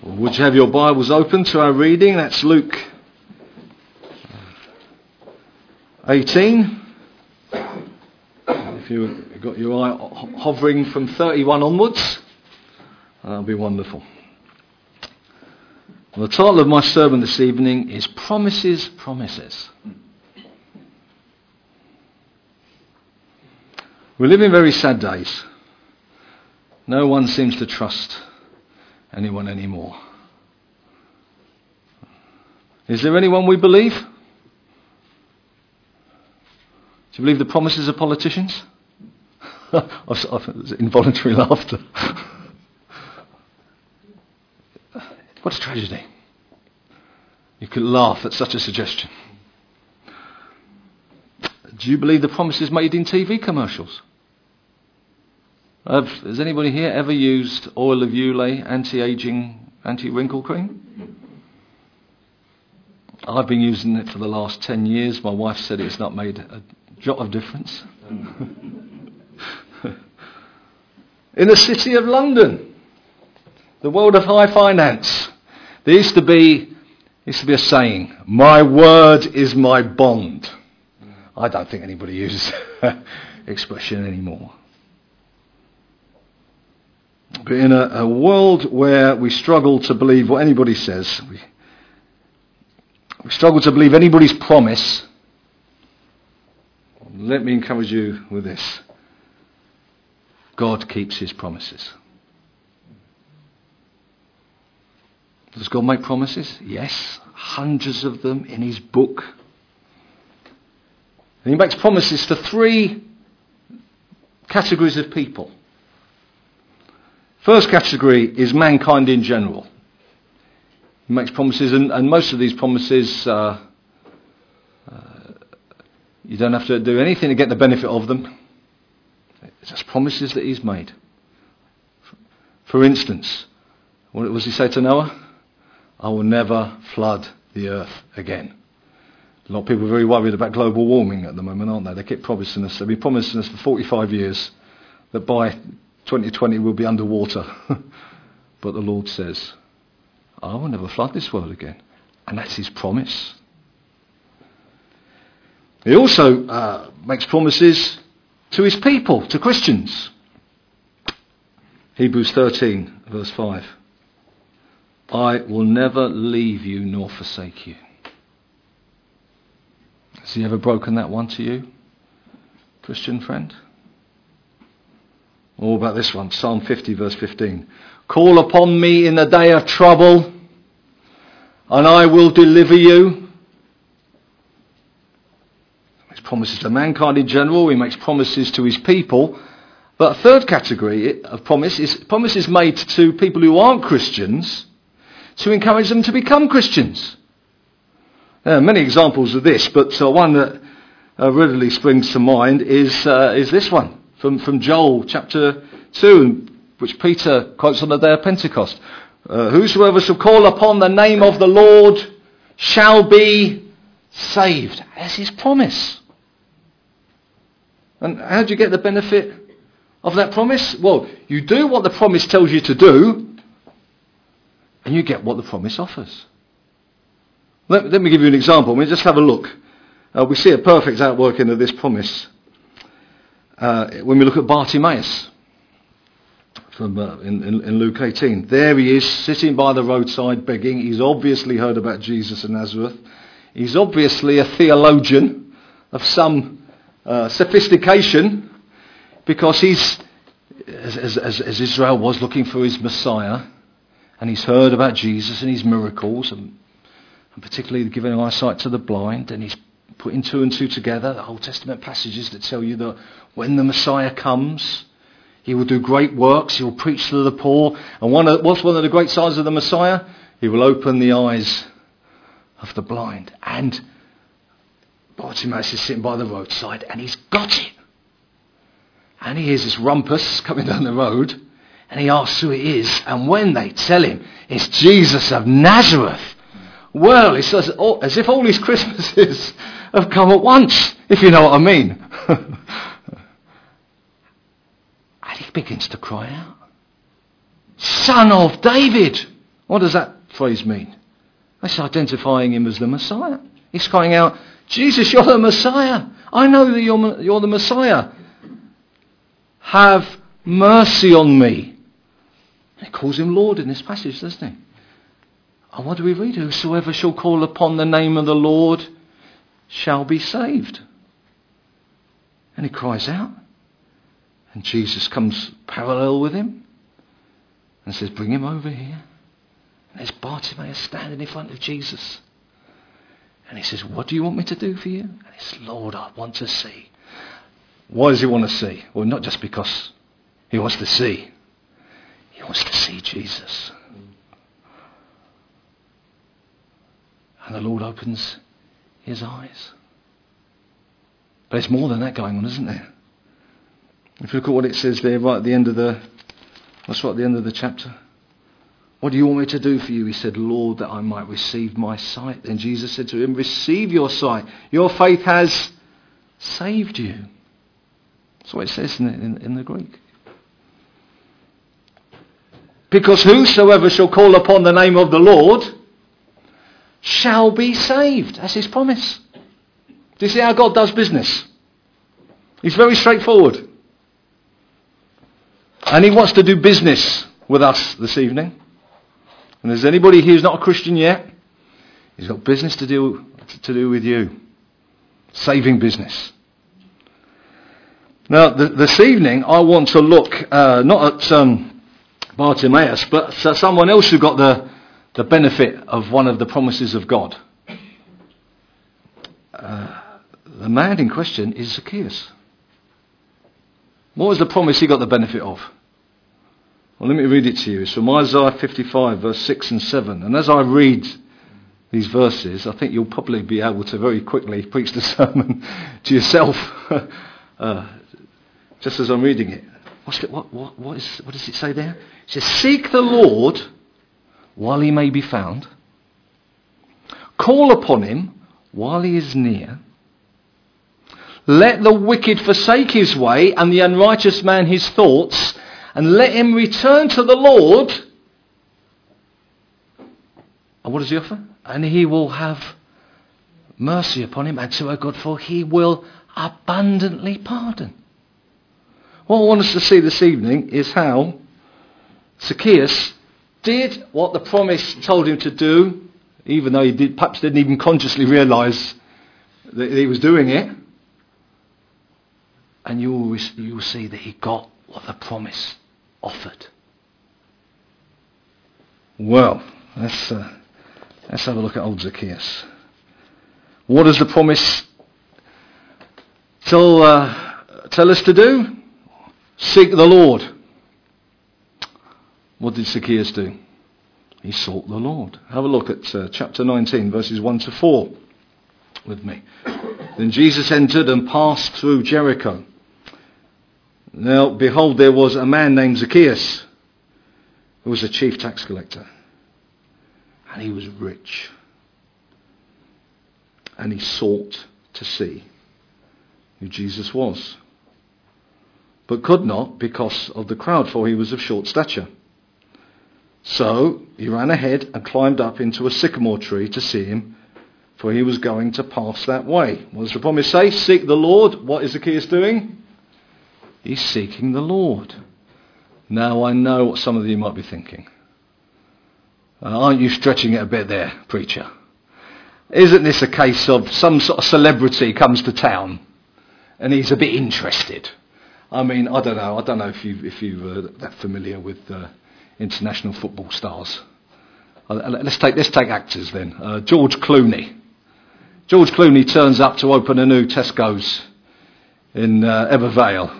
Would you have your Bibles open to our reading? That's Luke 18. If you've got your eye hovering from 31 onwards, that'll be wonderful. Well, the title of my sermon this evening is Promises, Promises. We live in very sad days. No one seems to trust anyone anymore. Is there anyone we believe? Do you believe the promises of politicians? Involuntary laughter. What a tragedy. You could laugh at such a suggestion. Do you believe the promises made in TV commercials? Has anybody here ever used oil of Ulay anti-aging, anti-wrinkle cream? I've been using it for the last 10 years. My wife said it's not made a jot of difference. In the city of London, the world of high finance, there used to be a saying, "My word is my bond." I don't think anybody uses that expression anymore. But in a world where we struggle to believe what anybody says, we struggle to believe anybody's promise, let me encourage you with this. God keeps his promises. Does God make promises? Yes, hundreds of them in his book. And he makes promises to three categories of people. First category is mankind in general. He makes promises, and most of these promises, you don't have to do anything to get the benefit of them. It's just promises that he's made. For instance, what does he say to Noah? I will never flood the earth again. A lot of people are very worried about global warming at the moment, aren't they? They keep promising us. They've been promising us for 45 years that by 2020 we'll be underwater. But the Lord says, I will never flood this world again. And that's his promise. He also makes promises to his people, to Christians. Hebrews 13, verse 5. I will never leave you nor forsake you. Has he ever broken that one to you, Christian friend? Or about this one, Psalm 50, verse 15. Call upon me in the day of trouble, and I will deliver you. He makes promises to mankind in general. He makes promises to his people. But a third category of promise is promises made to people who aren't Christians to encourage them to become Christians. There are many examples of this, but one that readily springs to mind is this one from Joel chapter 2, which Peter quotes on the day of Pentecost. Whosoever shall call upon the name of the Lord shall be saved. That's his promise. And how do you get the benefit of that promise? Well, you do what the promise tells you to do, and you get what the promise offers. Let me give you an example. Just have a look. We see a perfect outworking of this promise when we look at Bartimaeus from in Luke 18. There he is, sitting by the roadside begging. He's obviously heard about Jesus of Nazareth. He's obviously a theologian of some sophistication, because he's, as Israel was looking for his Messiah, and he's heard about Jesus and his miracles, and particularly giving eyesight to the blind, and he's putting two and two together, the Old Testament passages that tell you that when the Messiah comes, he will do great works, he will preach to the poor, and what's one of the great signs of the Messiah? He will open the eyes of the blind. And Bartimaeus is sitting by the roadside, and he's got it. And he hears this rumpus coming down the road, and he asks who it is, and when they tell him it's Jesus of Nazareth, well, it's as if all his Christmases have come at once, if you know what I mean. And he begins to cry out, Son of David, What does that phrase mean? That's identifying him as the Messiah. He's crying out, Jesus, you're the Messiah. I know that you're the Messiah. Have mercy on me. He calls him Lord in this passage, doesn't he? And what do we read? Whosoever shall call upon the name of the Lord shall be saved. And he cries out. And Jesus comes parallel with him and says, bring him over here. And there's Bartimaeus standing in front of Jesus. And he says, what do you want me to do for you? And he says, Lord, I want to see. Why does he want to see? Well, not just because he wants to see. He wants to see Jesus. And the Lord opens his eyes. But there's more than that going on, isn't there? If you look at what it says there right at the end of the chapter. What do you want me to do for you? He said, Lord, that I might receive my sight. Then Jesus said to him, receive your sight. Your faith has saved you. That's what it says in the Greek. Because whosoever shall call upon the name of the Lord shall be saved. That's his promise. Do you see how God does business? He's very straightforward. And he wants to do business with us this evening. And there's anybody here who's not a Christian yet, he's got business to do with you. Saving business. Now, this evening, I want to look not at Bartimaeus, but someone else who got the benefit of one of the promises of God. The man in question is Zacchaeus. What was the promise he got the benefit of? Well, let me read it to you. It's from Isaiah 55, verse 6 and 7. And as I read these verses, I think you'll probably be able to very quickly preach the sermon to yourself, just as I'm reading it. What does it say there? It says, seek the Lord while he may be found. Call upon him while he is near. Let the wicked forsake his way and the unrighteous man his thoughts, and let him return to the Lord. And what does he offer? And he will have mercy upon him, and to our God, for he will abundantly pardon. What I want us to see this evening is how Zacchaeus did what the promise told him to do, even though he perhaps didn't even consciously realise that he was doing it. And you will see that he got what the promise offered. Well, let's have a look at old Zacchaeus. What does the promise tell us to do? Seek the Lord. What did Zacchaeus do? He sought the Lord. Have a look at chapter 19, verses 1 to 4 with me. Then Jesus entered and passed through Jericho. Now, behold, there was a man named Zacchaeus, who was a chief tax collector. And he was rich. And he sought to see who Jesus was, but could not because of the crowd, for he was of short stature. So he ran ahead and climbed up into a sycamore tree to see him, for he was going to pass that way. What does the promise say? Seek the Lord. What is Zacchaeus doing? He's seeking the Lord. Now I know what some of you might be thinking. Aren't you stretching it a bit there, preacher? Isn't this a case of some sort of celebrity comes to town and he's a bit interested? I mean, I don't know if you're that familiar with international football stars. Let's take actors then. George Clooney. George Clooney turns up to open a new Tesco's in Evervale.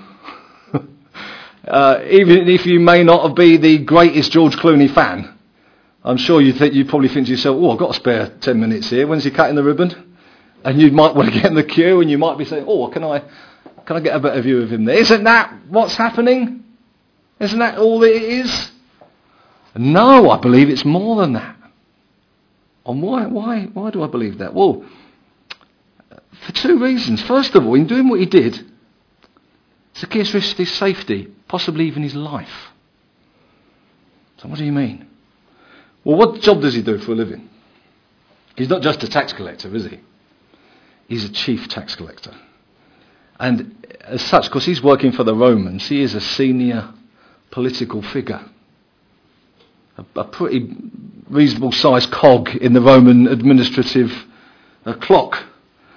Even if you may not be the greatest George Clooney fan, I'm sure you probably think to yourself, oh, I've got to spare 10 minutes here. When's he cutting the ribbon? And you might want to get in the queue, and you might be saying, oh, can I get a better view of him there? Isn't that what's happening? Isn't that all it is? No, I believe it's more than that. And why do I believe that? Well, for two reasons. First of all, in doing what he did, Zacchaeus risked his safety, possibly even his life. So what do you mean? Well, what job does he do for a living? He's not just a tax collector, is he? He's a chief tax collector. And as such, because he's working for the Romans, he is a senior political figure. A pretty reasonable sized cog in the Roman administrative clock.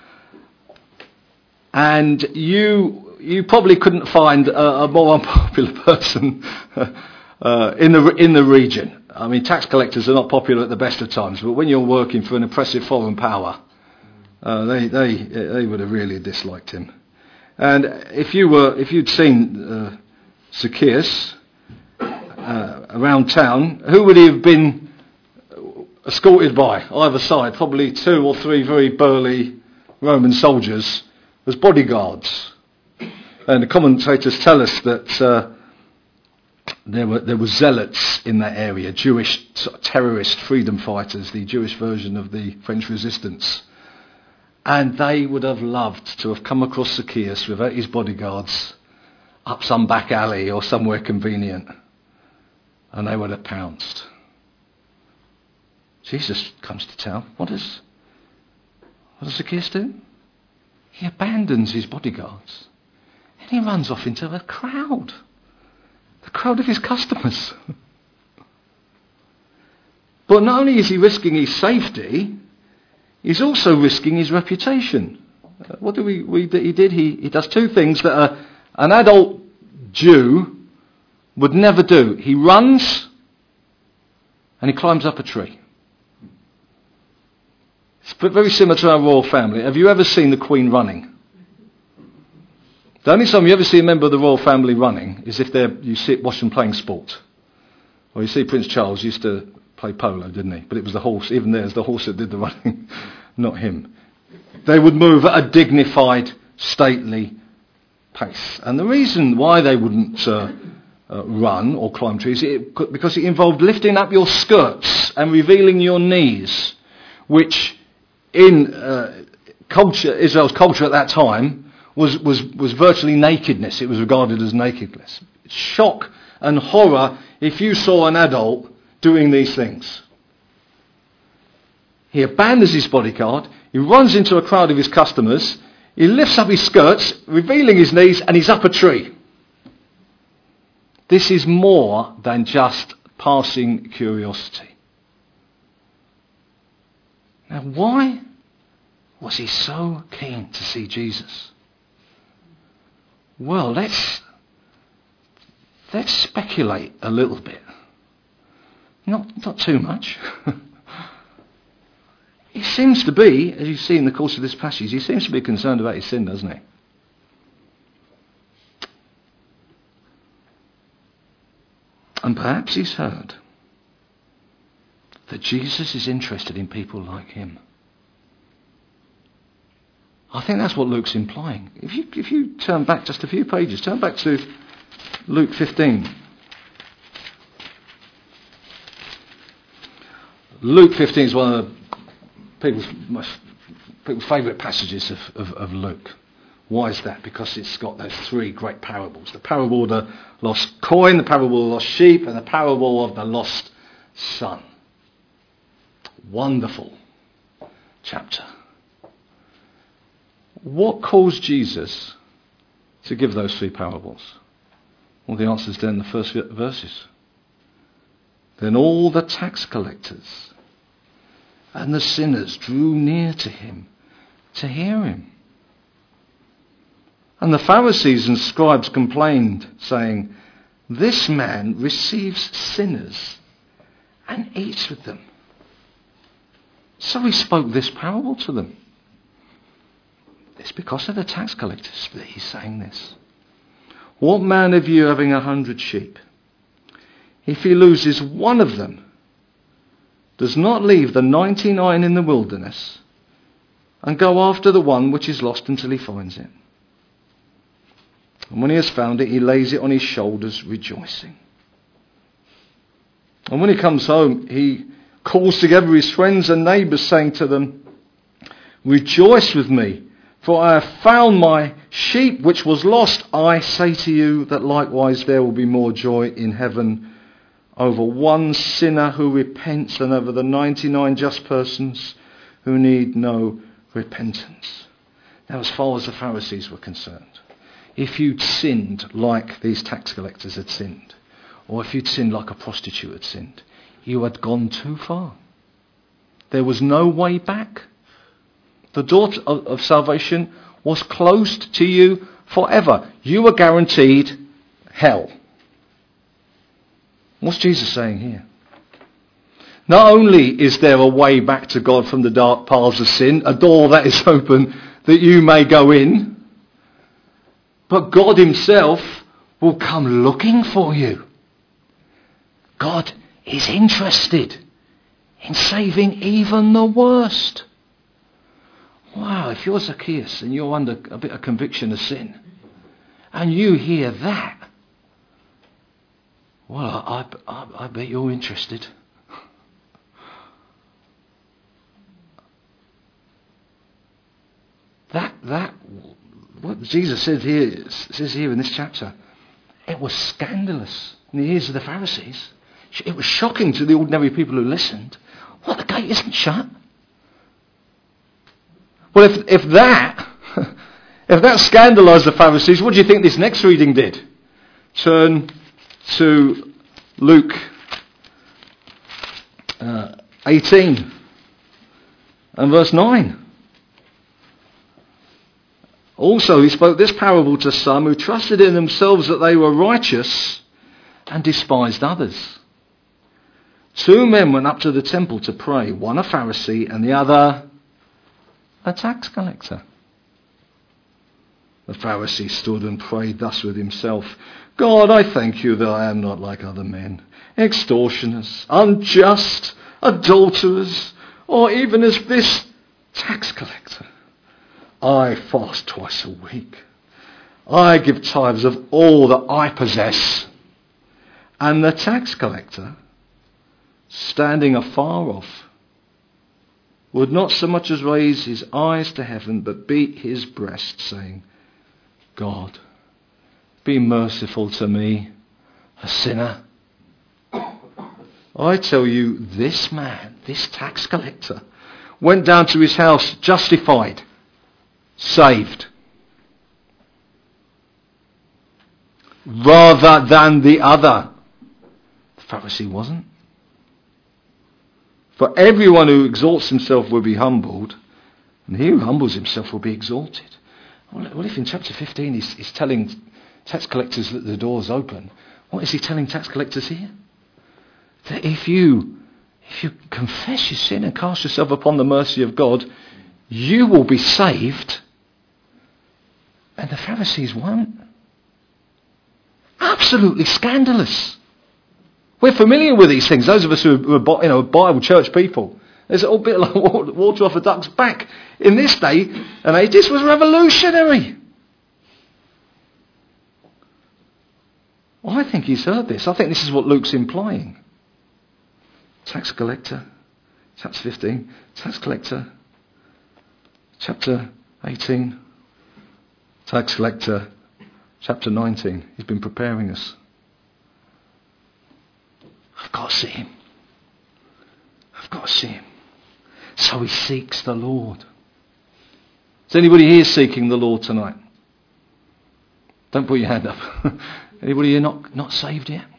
And you probably couldn't find a more unpopular person in the region. I mean, tax collectors are not popular at the best of times, but when you're working for an oppressive foreign power, they would have really disliked him. And if you'd seen Zacchaeus around town, who would he have been escorted by either side? Probably 2 or 3 very burly Roman soldiers as bodyguards. And the commentators tell us that there were zealots in that area, Jewish terrorist freedom fighters, the Jewish version of the French resistance. And they would have loved to have come across Zacchaeus without his bodyguards up some back alley or somewhere convenient. And they would have pounced. Jesus comes to town. What does Zacchaeus do? He abandons his bodyguards. And he runs off into the crowd. The crowd of his customers. But not only is he risking his safety, he's also risking his reputation. What do we read that he did? He does 2 things that an adult Jew would never do. He runs and he climbs up a tree. It's very similar to our royal family. Have you ever seen the Queen running? The only time you ever see a member of the royal family running is if you watch them playing sport. Or you see Prince Charles used to play polo, didn't he? But it was the horse. Even there's the horse that did the running, not him. They would move at a dignified, stately pace. And the reason why they wouldn't run or climb trees, because it involved lifting up your skirts and revealing your knees, which in Israel's culture at that time was virtually nakedness. It was regarded as nakedness. Shock and horror if you saw an adult doing these things. He abandons his bodyguard, he runs into a crowd of his customers, he lifts up his skirts, revealing his knees, and he's up a tree. This is more than just passing curiosity. Now, why was he so keen to see Jesus? Well, let's speculate a little bit. Not too much. He seems to be, as you see in the course of this passage, he seems to be concerned about his sin, doesn't he? And perhaps he's heard that Jesus is interested in people like him. I think that's what Luke's implying. If you turn back just a few pages, turn back to Luke 15. Luke 15 is one of people's favourite passages of Luke. Why is that? Because it's got those 3 great parables. The parable of the lost coin, the parable of the lost sheep, and the parable of the lost son. Wonderful chapter. What caused Jesus to give those 3 parables? Well, the answer is there in the first verses. Then all the tax collectors and the sinners drew near to him to hear him. And the Pharisees and scribes complained, saying, "This man receives sinners and eats with them." So he spoke this parable to them. It's because of the tax collectors that he's saying this. What man of you, having 100 sheep, if he loses one of them, does not leave the 99 in the wilderness and go after the one which is lost until he finds it? And when he has found it, he lays it on his shoulders, rejoicing. And when he comes home, he calls together his friends and neighbours, saying to them, "Rejoice with me, for I have found my sheep which was lost. I say to you that likewise there will be more joy in heaven over one sinner who repents than over the 99 just persons who need no repentance. Now, as far as the Pharisees were concerned, if you'd sinned like these tax collectors had sinned, or if you'd sinned like a prostitute had sinned, you had gone too far. There was no way back. The door of salvation was closed to you forever. You were guaranteed hell. What's Jesus saying here? Not only is there a way back to God from the dark paths of sin, a door that is open that you may go in, but God himself will come looking for you. God is interested in saving even the worst. Wow, if you're Zacchaeus and you're under a bit of conviction of sin, and you hear that, well, I bet you're interested. That what Jesus says here in this chapter, it was scandalous in the ears of the Pharisees. It was shocking to the ordinary people who listened. What, the gate isn't shut? Well, if that scandalised the Pharisees, what do you think this next reading did? Turn to Luke 18 and verse 9. Also, he spoke this parable to some who trusted in themselves that they were righteous and despised others. 2 men went up to the temple to pray, one a Pharisee and the other a tax collector. The Pharisee stood and prayed thus with himself, God, I thank you that I am not like other men, extortioners, unjust, adulterers, or even as this tax collector. I fast twice a week. I give tithes of all that I possess. And the tax collector, standing afar off, would not so much as raise his eyes to heaven, but beat his breast, saying, God, be merciful to me, a sinner. I tell you, this man, this tax collector, went down to his house justified, saved, rather than the other. The Pharisee wasn't. For everyone who exalts himself will be humbled, and he who humbles himself will be exalted. Well, if in chapter 15 he's telling tax collectors that the door's open, what is he telling tax collectors here? That if you confess your sin and cast yourself upon the mercy of God, you will be saved, and the Pharisees won't. Absolutely scandalous. We're familiar with these things, those of us who are Bible church people. There's a bit like water off a duck's back. In this day and age, this was revolutionary. Well, I think he's heard this. I think this is what Luke's implying. Tax collector, chapter 15, tax collector, chapter 18, tax collector, chapter 19. He's been preparing us. I've got to see him. I've got to see him. So he seeks the Lord. Is anybody here seeking the Lord tonight? Don't put your hand up. Anybody here not saved yet?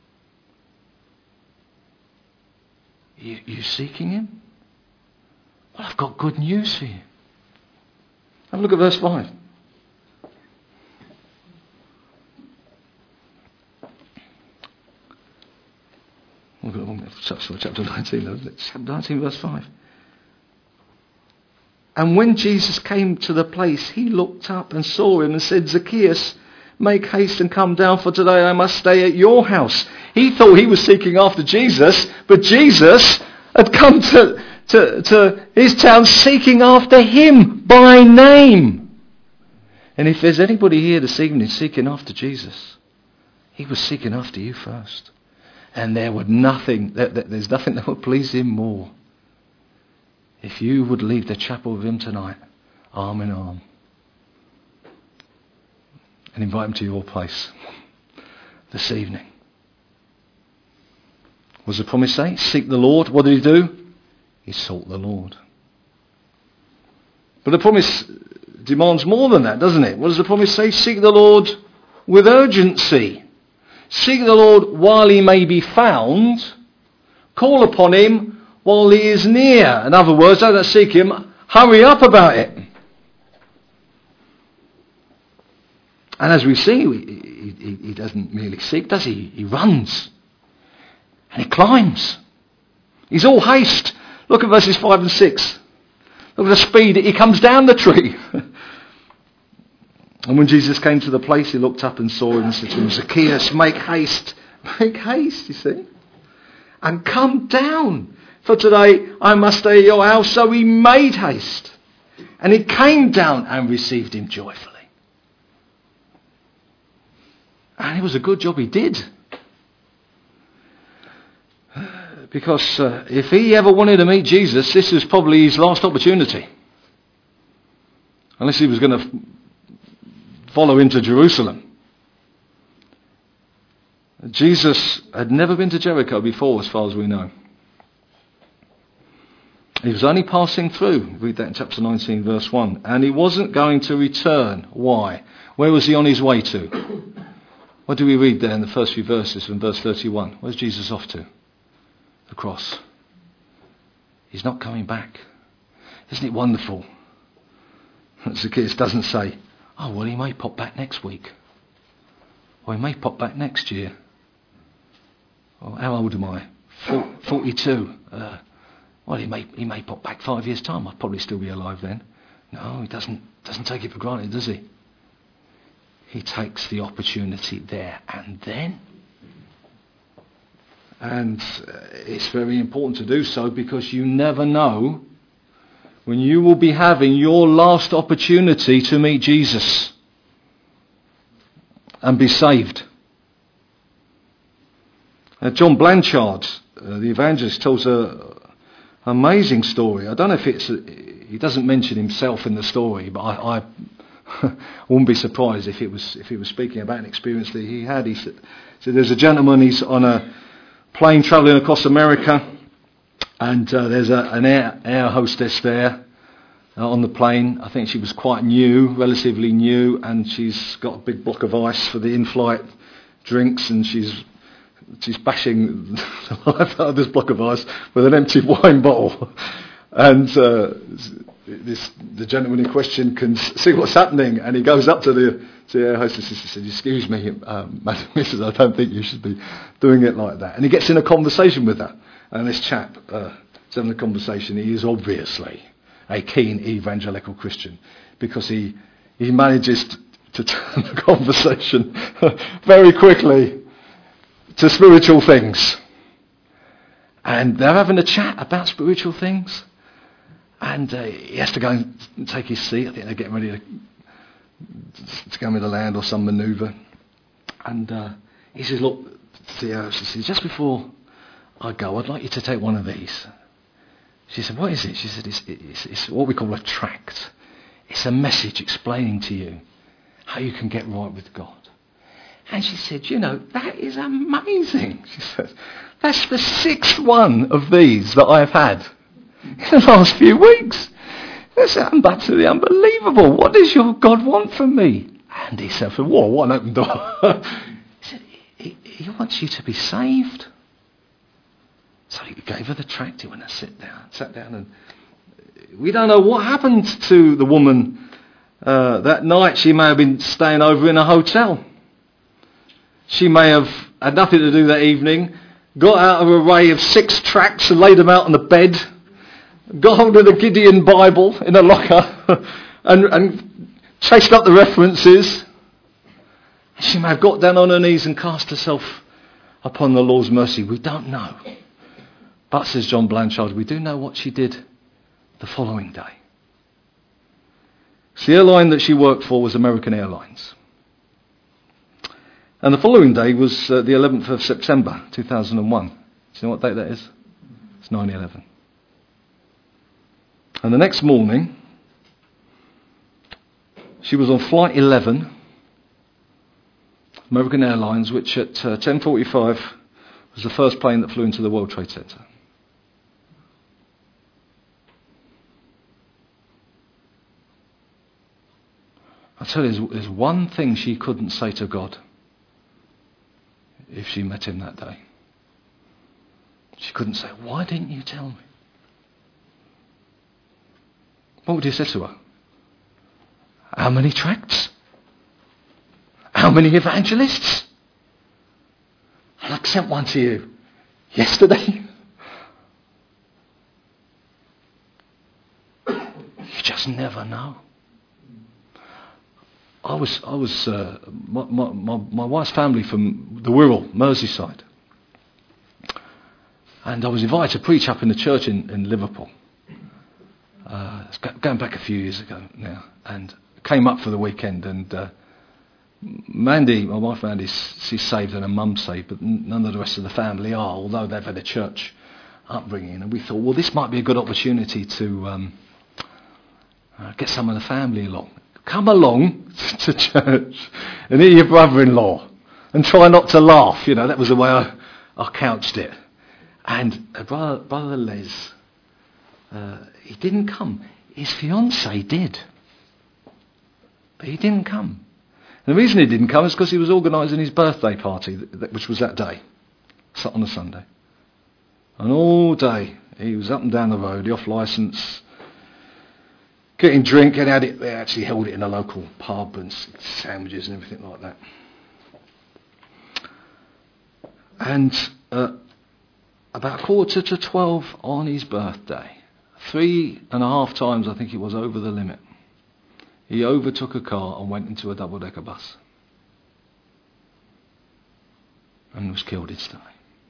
You seeking him? Well, I've got good news for you. Have a look at verse 5. Chapter 19, chapter 19, verse 5. And when Jesus came to the place, he looked up and saw him and said, Zacchaeus, make haste and come down, for today I must stay at your house. He thought he was seeking after Jesus, but Jesus had come to his town seeking after him by name. And if there's anybody here this evening seeking after Jesus, he was seeking after you first. And there's nothing that would please him more if you would leave the chapel with him tonight, arm in arm, and invite him to your place this evening. What does the promise say? Seek the Lord. What did he do? He sought the Lord. But the promise demands more than that, doesn't it? What does the promise say? Seek the Lord with urgency. Seek the Lord while he may be found. Call upon him while he is near. In other words, don't seek him, hurry up about it. And as we see, he doesn't merely seek, does he? He runs. And he climbs. He's all haste. Look at verses 5 and 6. Look at the speed. He comes down the tree. And when Jesus came to the place, he looked up and saw him and said to him, Zacchaeus, make haste. Make haste, you see. And come down. For today I must stay at your house. So he made haste. And he came down and received him joyfully. And it was a good job he did. Because if he ever wanted to meet Jesus, this was probably his last opportunity. Unless he was going to follow him to Jerusalem. Jesus had never been to Jericho before, as far as we know. He was only passing through. Read that in chapter 19, verse 1. And he wasn't going to return. Why? Where was he on his way to? What do we read there in the first few verses from verse 31? Where's Jesus off to? The cross. He's not coming back. Isn't it wonderful? Zacchaeus doesn't say, oh, well, he may pop back next week. Or he may pop back next year. Or how old am I? 42. Well, he may pop back 5 years' time. I'd probably still be alive then. No, he doesn't take it for granted, does he? He takes the opportunity there and then. And it's very important to do so because you never know when you will be having your last opportunity to meet Jesus and be saved. John Blanchard, the evangelist, tells an amazing story. I don't know if he doesn't mention himself in the story, but I wouldn't be surprised if he was speaking about an experience that he had. He said there's a gentleman, he's on a plane travelling across America, and there's an air hostess there on the plane. I think she was quite new, relatively new, and she's got a big block of ice for the in-flight drinks, and she's bashing the life out of this block of ice with an empty wine bottle. And the gentleman in question can see what's happening, and he goes up to the air hostess and says, excuse me, Madam Mrs. I don't think you should be doing it like that. And he gets in a conversation with her. And this chap is having a conversation. He is obviously a keen evangelical Christian because he manages to turn the conversation very quickly to spiritual things. And they're having a chat about spiritual things. And he has to go and take his seat. I think they're getting ready to go into land or some manoeuvre. And he says, look, Theo, she says, just before I go, I'd like you to take one of these. She said, what is it? She said, it's what we call a tract. It's a message explaining to you how you can get right with God. And she said, that is amazing. She said, that's the 6th one of these that I've had in the last few weeks. That's absolutely unbelievable. What does your God want from me? And he said, whoa, what an open door. He said, he wants you to be saved. So he gave her the tract. He went and sat down, and we don't know what happened to the woman that night. She may have been staying over in a hotel. She may have had nothing to do that evening, got out of an array of 6 tracts and laid them out on the bed, got hold of the Gideon Bible in a locker and chased up the references. She may have got down on her knees and cast herself upon the Lord's mercy. We don't know. But, says John Blanchard, we do know what she did the following day. So the airline that she worked for was American Airlines. And the following day was the 11th of September 2001. Do you know what date that is? It's 9/11. And the next morning, she was on flight 11, American Airlines, which at 10:45 was the first plane that flew into the World Trade Center. I tell you, there's one thing she couldn't say to God if she met him that day. She couldn't say, "Why didn't you tell me?" What would you say to her? How many tracts? How many evangelists? I sent one to you yesterday. You just never know. My wife's family from the Wirral, Merseyside. And I was invited to preach up in the church in Liverpool. It's going back a few years ago now. And came up for the weekend. And Mandy, my wife Mandy, she's saved and her mum's saved, but none of the rest of the family are, although they've had a church upbringing. And we thought, well, this might be a good opportunity to get some of the family along. Come along to church and hear your brother-in-law and try not to laugh. That was the way I couched it. And brother Les, he didn't come. His fiancée did. But he didn't come. And the reason he didn't come is because he was organising his birthday party, which was that day, on a Sunday. And all day he was up and down the road, the off-licence, getting drink, and they actually held it in a local pub and sandwiches and everything like that. And about 11:45 on his birthday, 3.5 times I think it was over the limit, he overtook a car and went into a double-decker bus and was killed instantly.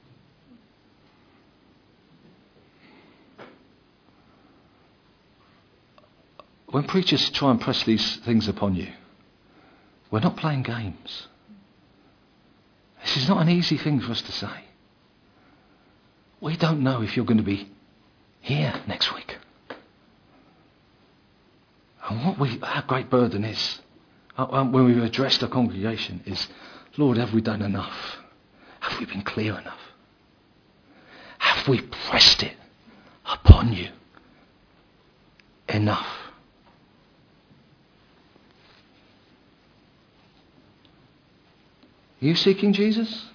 When preachers try and press these things upon you, we're not playing games. This is not an easy thing for us to say. We don't know if you're going to be here next week. And our great burden is, when we've addressed our congregation, is, Lord, have we done enough? Have we been clear enough? Have we pressed it upon you enough? Are you seeking Jesus?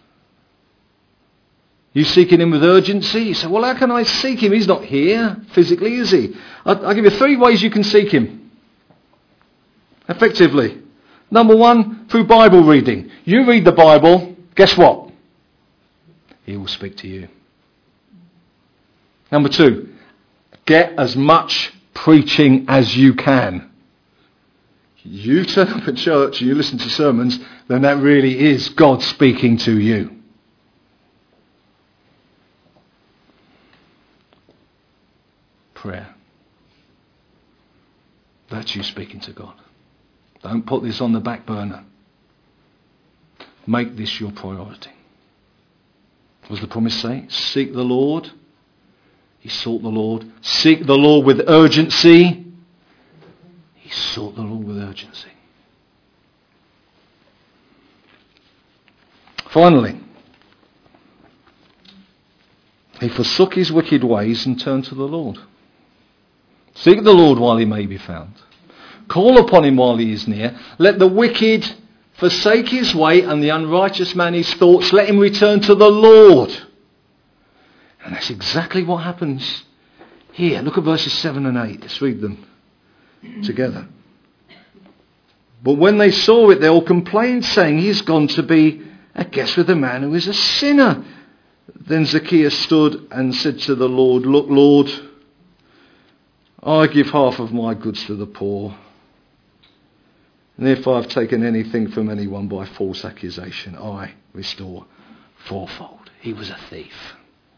You seeking him with urgency? You say, well, how can I seek him? He's not here physically, is he? I'll give you 3 ways you can seek him effectively. Number 1, through Bible reading. You read the Bible, guess what? He will speak to you. Number 2, get as much preaching as you can. You turn up at church and you listen to sermons, then that really is God speaking to you. Prayer. That's you speaking to God. Don't put this on the back burner. Make this your priority. What does the promise say? Seek the Lord. He sought the Lord. Seek the Lord with urgency. He sought the Lord with urgency. Finally, he forsook his wicked ways and turned to the Lord. Seek the Lord while he may be found. Call upon him while he is near. Let the wicked forsake his way and the unrighteous man his thoughts. Let him return to the Lord. And that's exactly what happens here. Look at verses 7 and 8. Let's read them together. But when they saw it, they all complained, saying, he's gone to be a guest with a man who is a sinner. Then Zacchaeus stood and said to the Lord, look, Lord, I give half of my goods to the poor. And if I've taken anything from anyone by false accusation, I restore fourfold. He was a thief.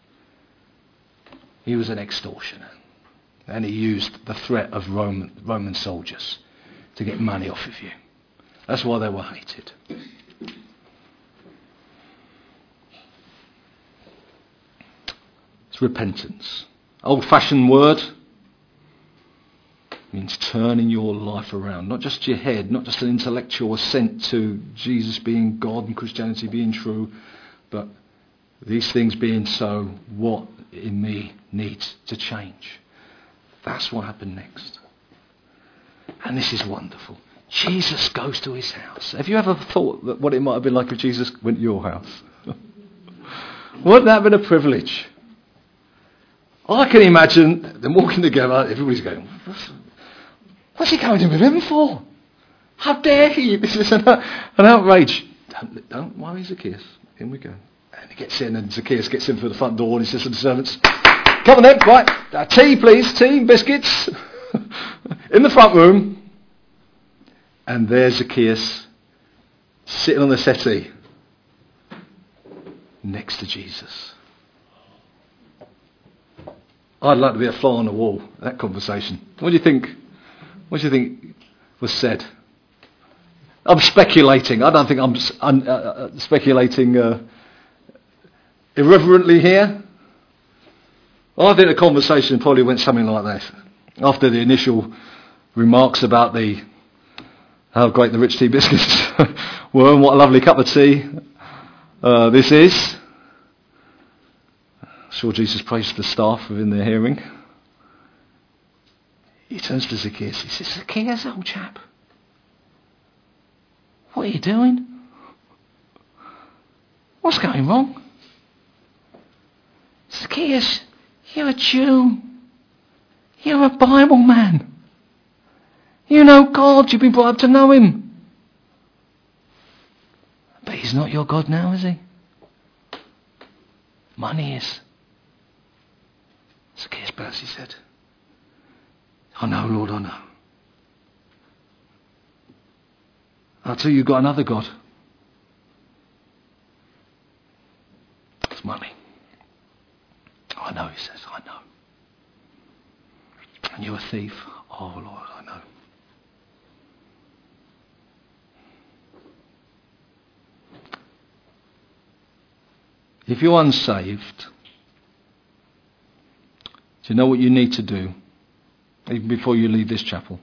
He was an extortioner. And he used the threat of Roman soldiers to get money off of you. That's why they were hated. It's repentance. Old-fashioned word. Means turning your life around. Not just your head, not just an intellectual assent to Jesus being God and Christianity being true, but These things being so, what in me needs to change? That's what happened next. And this is wonderful. Jesus goes to his house. Have you ever thought that what it might have been like if Jesus went to your house? Wouldn't that have been a privilege? I can imagine them walking together, everybody's going, what's he going in with him for? How dare he? This is an outrage. Don't worry, Zacchaeus. In we go. And he gets in, and Zacchaeus gets in through the front door, and he says to the servants, come on then, right, tea please, tea, biscuits, in the front room. And there's Zacchaeus, sitting on the settee, next to Jesus. I'd like to be a fly on the wall, that conversation. What do you think? What do you think was said? I'm speculating. I don't think I'm speculating irreverently here. I think the conversation probably went something like this. After the initial remarks about how great the rich tea biscuits were and what a lovely cup of tea this is. Sure, Jesus praised the staff within their hearing. He turns to Zacchaeus. He says, Zacchaeus, old chap, what are you doing? What's going wrong? Zacchaeus, you're a Jew. You're a Bible man. You know God. You've been brought up to know him. But he's not your God now, is he? Money is. Zacchaeus bows his head. I know, Lord, I know. I'll tell you, you've got another God. It's money. I know, he says, I know. And you're a thief. Oh, Lord, I know. If you're unsaved, do you know what you need to do, even before you leave this chapel?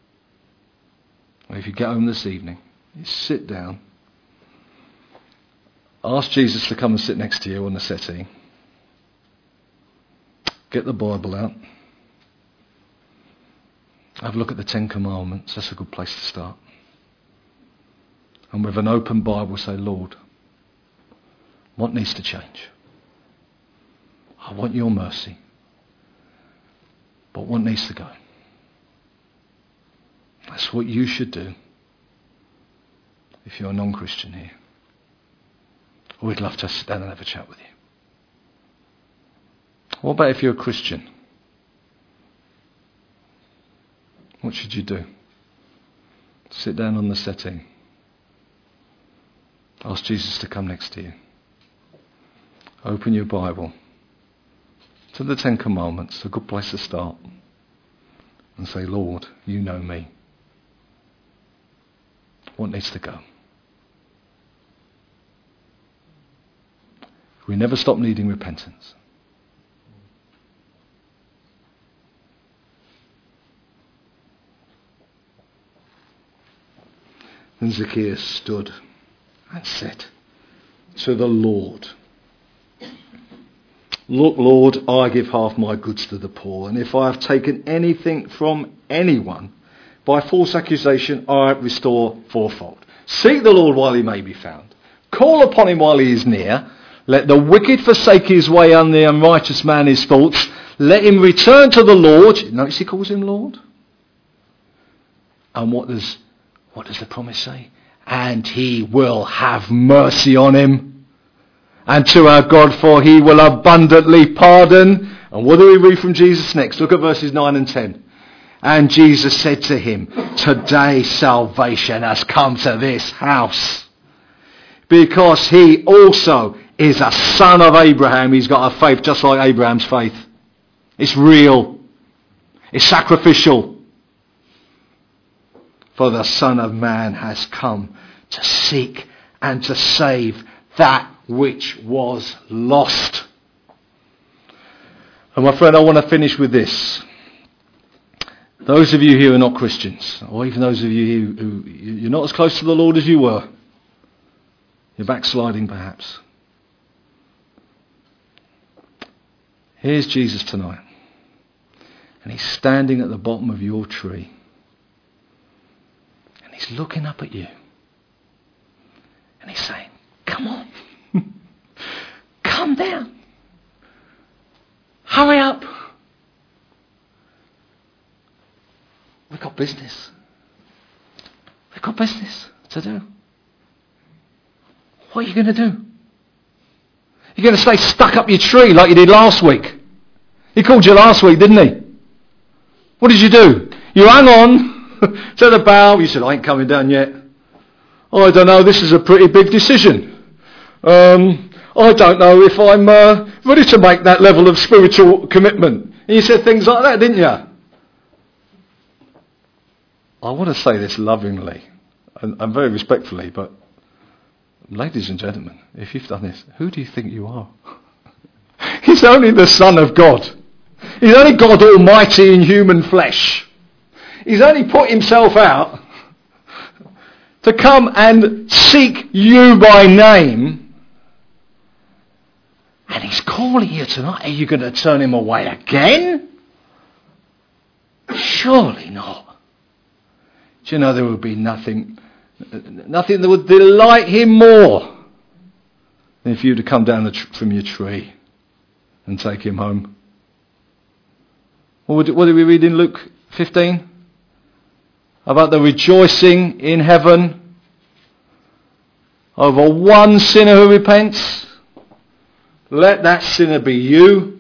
Or if you get home this evening, you sit down, ask Jesus to come and sit next to you on the settee, get the Bible out, have a look at the 10 Commandments. That's a good place to start. And with an open Bible say, Lord, what needs to change? I want your mercy. But what needs to go? That's what you should do if you're a non-Christian here. We'd love to sit down and have a chat with you. What about if you're a Christian? What should you do? Sit down on the settee. Ask Jesus to come next to you. Open your Bible to the 10 Commandments, a good place to start, and say, Lord, you know me. What needs to go? We never stop needing repentance. Then Zacchaeus stood and said to the Lord, Look, Lord, I give half my goods to the poor, and if I have taken anything from anyone by false accusation, I restore fourfold. Seek the Lord while he may be found. Call upon him while he is near. Let the wicked forsake his way and the unrighteous man his thoughts. Let him return to the Lord. Notice he calls him Lord. And what does the promise say? And he will have mercy on him. And to our God, for he will abundantly pardon. And what do we read from Jesus next? Look at verses 9 and 10. And Jesus said to him, today salvation has come to this house, because he also is a son of Abraham. He's got a faith just like Abraham's faith. It's real. It's sacrificial. For the Son of Man has come to seek and to save that which was lost. And my friend, I want to finish with this. Those of you who are not Christians, or even those of you who you're not as close to the Lord as you were, you're backsliding perhaps. Here's Jesus tonight. And he's standing at the bottom of your tree. And he's looking up at you. And he's saying, come on. Come down. Hurry up. We've got business. We've got business to do. What are you going to do? You're going to stay stuck up your tree like you did last week. He called you last week, didn't he? What did you do? You hung on to the bough. You said, I ain't coming down yet. Oh, I don't know, this is a pretty big decision. I don't know if I'm ready to make that level of spiritual commitment. And you said things like that, didn't you? I want to say this lovingly and very respectfully, but ladies and gentlemen, if you've done this, who do you think you are? He's only the Son of God. He's only God Almighty in human flesh. He's only put himself out to come and seek you by name. And he's calling you tonight. Are you going to turn him away again? Surely not. Do you know there would be nothing that would delight him more than if you were to come down from your tree and take him home. What did we read in Luke 15? About the rejoicing in heaven over one sinner who repents. Let that sinner be you.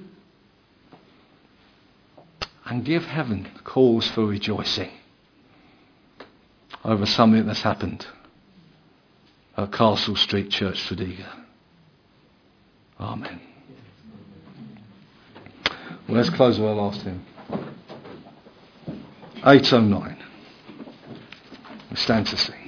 And give heaven cause for rejoicing over something that's happened at Castle Street Church, Tredegar. Amen. Well, let's close with our last hymn. 809. We stand to sing.